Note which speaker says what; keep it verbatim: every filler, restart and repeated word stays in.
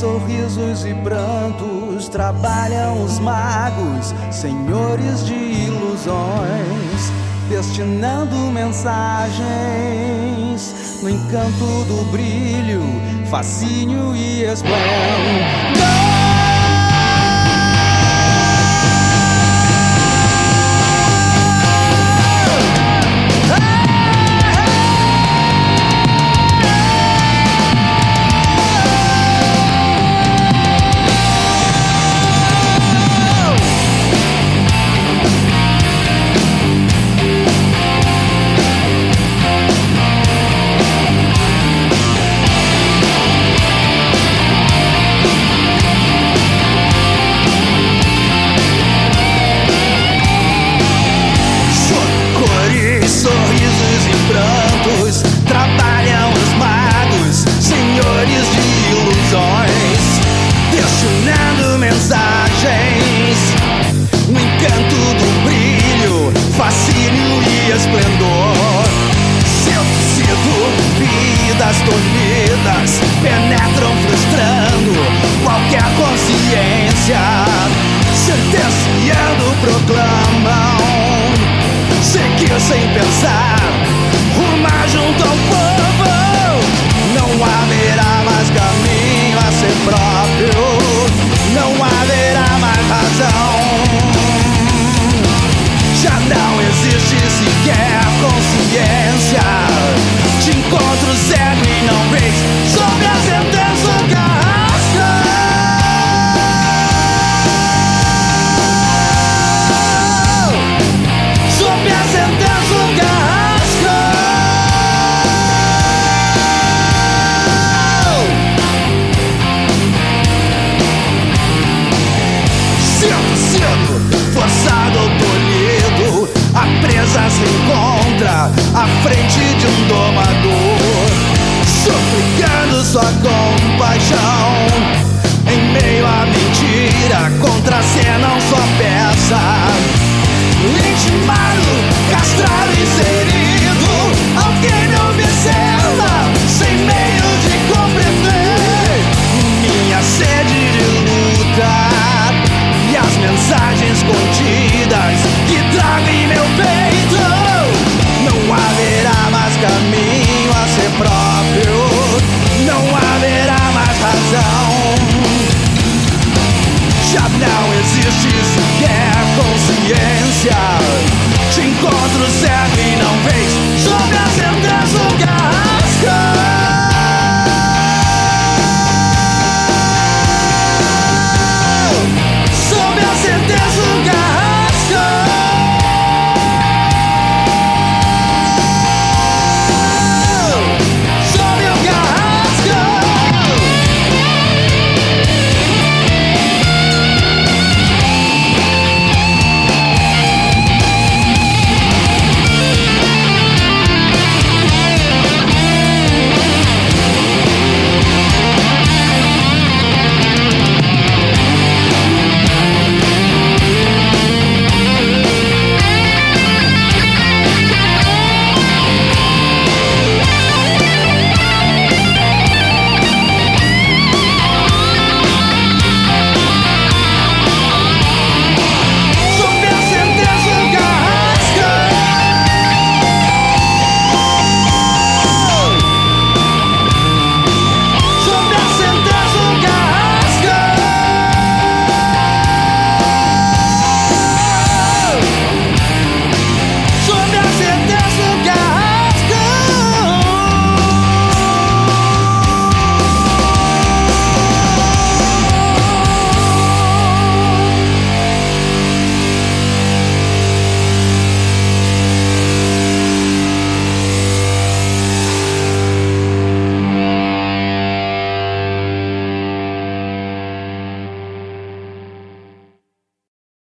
Speaker 1: sorrisos e prantos trabalham os magos, senhores de ilusões, destinando mensagens no encanto do brilho, fascínio e esplendor. Trabalham os magos, senhores de ilusões, destinando mensagens no encanto do brilho, fascínio e esplendor. Seduzido, vidas tolhidas penetram frustrando qualquer consciência, sentenciando proclamam seguir sem pensar, rumar junto ao povo. Não haverá mais caminho a ser próprio, não haverá mais razão. Já não existe sequer consciência. Te encontro cego e não vês sobre a sentença carrasca. Sobre a sentença carrasca. Forçado ou tolhido, a presa se encontra à frente de um domador, suplicando sua compaixão. Em meio à mentira, contracenam sua peça. Intimado, castrado, inserido, alguém me observa, sem meio de compreender minha sede de luta e as mensagens contidas que trago em meu peito. Não haverá mais caminho a ser próprio, não haverá mais razão. Já não existe sequer consciência. Te encontro cego e não vês sobre a